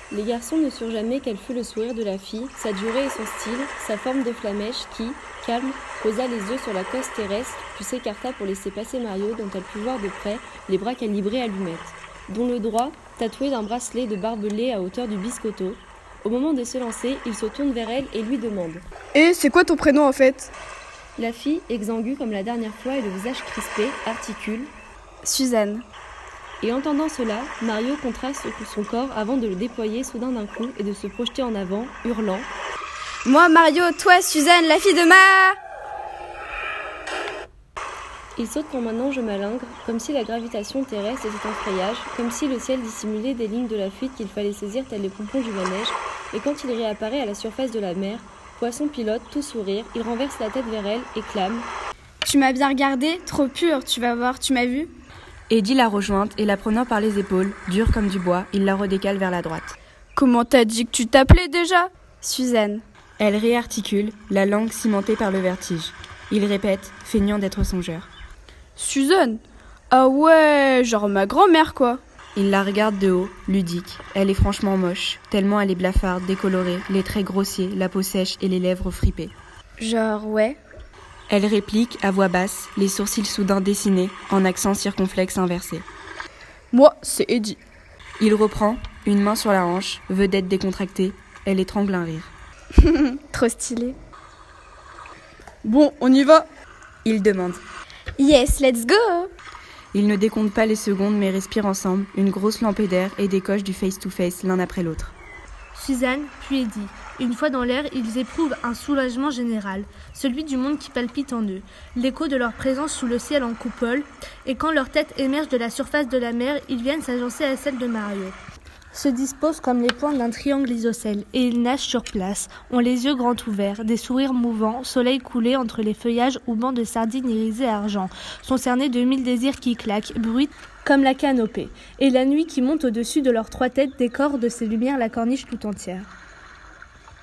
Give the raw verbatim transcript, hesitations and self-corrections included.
Les garçons ne surent jamais quel fut le sourire de la fille, sa durée et son style, sa forme de flamèche qui, calme, posa les yeux sur la coste terrestre, puis s'écarta pour laisser passer Mario dont elle put voir de près les bras calibrés allumettes, dont le droit, tatoué d'un bracelet de barbelé à hauteur du biscotto. Au moment de se lancer, il se tourne vers elle et lui demande « Et c'est quoi ton prénom en fait ?» La fille, exsangue comme la dernière fois et le visage crispé, articule « Suzanne ». Et entendant cela, Mario contraste son corps avant de le déployer soudain d'un coup et de se projeter en avant, hurlant « Moi Mario, toi Suzanne, la fille de ma... » Il saute comme un ange malingre, comme si la gravitation terrestre était un frayage, comme si le ciel dissimulait des lignes de la fuite qu'il fallait saisir tels les pompons du manège, et quand il réapparaît à la surface de la mer, poisson pilote, tout sourire, il renverse la tête vers elle et clame « Tu m'as bien regardé, trop pur, tu vas voir, tu m'as vu ?» Eddie l'a rejointe et la prenant par les épaules, dure comme du bois, il la redécale vers la droite. « Comment t'as dit que tu t'appelais déjà ?»« Suzanne. » Elle réarticule, la langue cimentée par le vertige. Il répète, feignant d'être songeur. « Suzanne ? Ah ouais, genre ma grand-mère quoi !» Il la regarde de haut, ludique. Elle est franchement moche, tellement elle est blafarde, décolorée, les traits grossiers, la peau sèche et les lèvres fripées. « Genre ouais. » Elle réplique à voix basse, les sourcils soudain dessinés, en accent circonflexe inversé. « Moi, c'est Eddie. » Il reprend, une main sur la hanche, vedette décontractée. Elle étrangle un rire. Trop stylé. « Bon, on y va ?» Il demande. « Yes, let's go !» Ils ne décomptent pas les secondes mais respirent ensemble, une grosse lampée d'air et décochent du face-to-face l'un après l'autre. Suzanne, puis Eddie. Une fois dans l'air, ils éprouvent un soulagement général, celui du monde qui palpite en eux, l'écho de leur présence sous le ciel en coupole, et quand leur tête émerge de la surface de la mer, ils viennent s'agencer à celle de Mario. Se disposent comme les points d'un triangle isocèle, et ils nagent sur place, ont les yeux grands ouverts, des sourires mouvants, soleil coulé entre les feuillages ou bancs de sardines irisées argent, sont cernés de mille désirs qui claquent, bruitent comme la canopée, et la nuit qui monte au-dessus de leurs trois têtes décore de ses lumières la corniche tout entière.